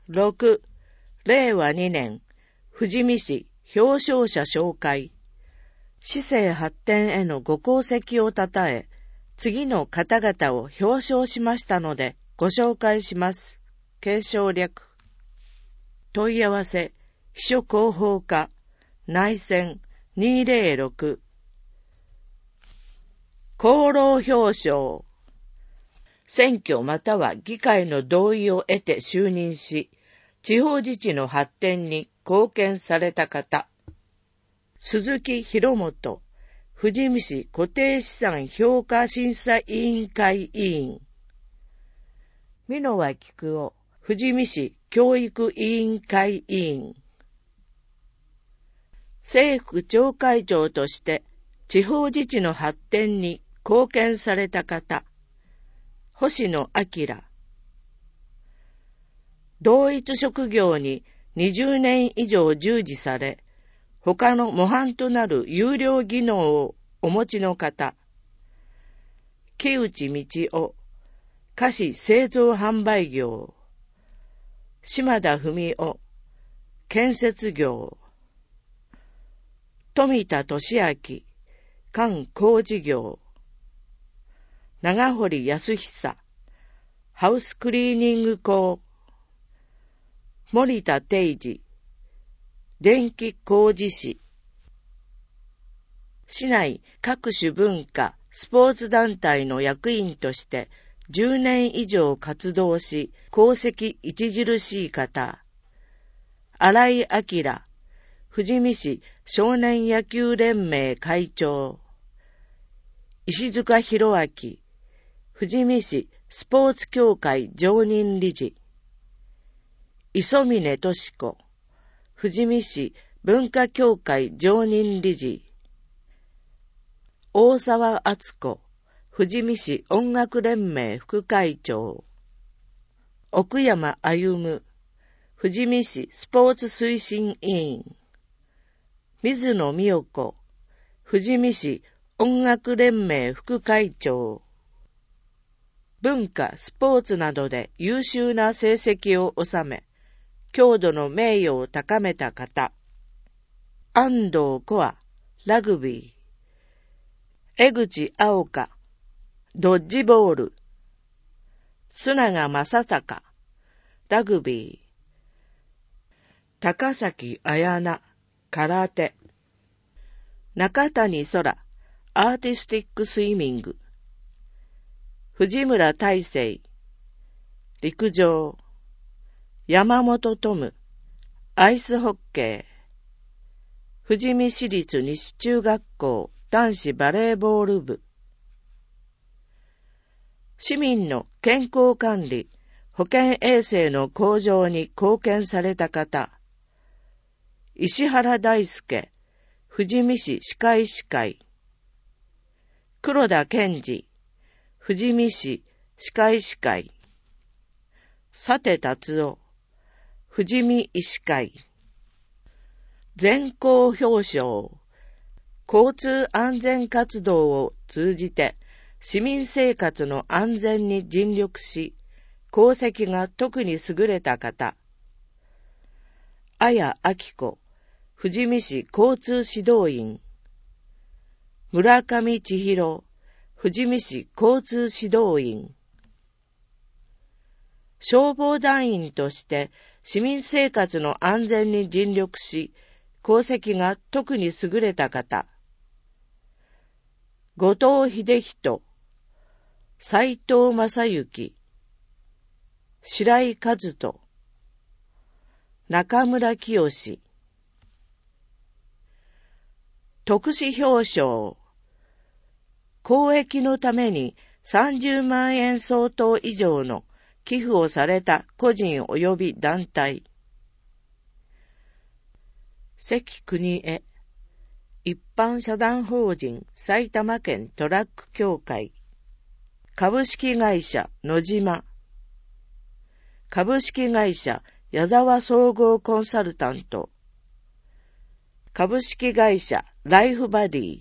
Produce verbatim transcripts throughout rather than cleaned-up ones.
ろく、れいわにねん、富士見市表彰者紹介。市政発展へのご功績をたたえ、次の方々を表彰しましたので、ご紹介します。継承略。問い合わせ、秘書広報課、内線にーぜろろく。功労表彰。選挙または議会の同意を得て就任し、地方自治の発展に貢献された方。鈴木博元、富士見市固定資産評価審査委員会委員。美濃和菊夫、富士見市教育委員会委員。政府町会長として地方自治の発展に貢献された方。星野明。同一職業ににじゅうねん以上従事され、他の模範となる優良技能をお持ちの方。木内道夫、菓子製造販売業。島田文夫、建設業。富田俊明、館工事業。長堀康久、ハウスクリーニング工。森田定治、電気工事士。市内各種文化、スポーツ団体の役員としてじゅうねん以上活動し、功績著しい方。新井明、富士見市少年野球連盟会長。石塚博明、富士見市スポーツ協会常任理事。磯峰俊子、富士見市文化協会常任理事。大沢敦子、富士見市音楽連盟副会長。奥山歩、富士見市スポーツ推進委員。水野美代子、富士見市音楽連盟副会長。文化、スポーツなどで優秀な成績を収め、郷土の名誉を高めた方。安藤小亜、ラグビー。江口青香、ドッジボール。須永正隆、ラグビー。高崎彩菜、空手。中谷空、アーティスティックスイミング。藤村大成、陸上。山本トム、アイスホッケー。富士見市立西中学校男子バレーボール部。市民の健康管理、保健衛生の向上に貢献された方。石原大輔、富士見市歯科医師会。黒田健二、富士見市歯科医師会。佐手達夫、富士見医師会。全校表彰。交通安全活動を通じて市民生活の安全に尽力し、功績が特に優れた方。綾明子、富士見市交通指導員。村上千尋、富士見市交通指導員。消防団員として市民生活の安全に尽力し、功績が特に優れた方。後藤秀人、斉藤正幸、白井和人、中村清。特殊表彰。公益のためにさんじゅうまんえん相当以上の寄付をされた個人及び団体。関国江、一般社団法人埼玉県トラック協会。株式会社野島。株式会社矢沢総合コンサルタント。株式会社ライフバディ。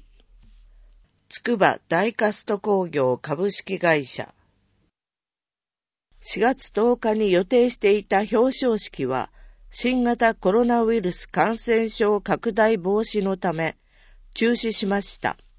筑波大カスト工業株式会社。 しがつとおかに予定していた表彰式は、新型コロナウイルス感染症拡大防止のため中止しました。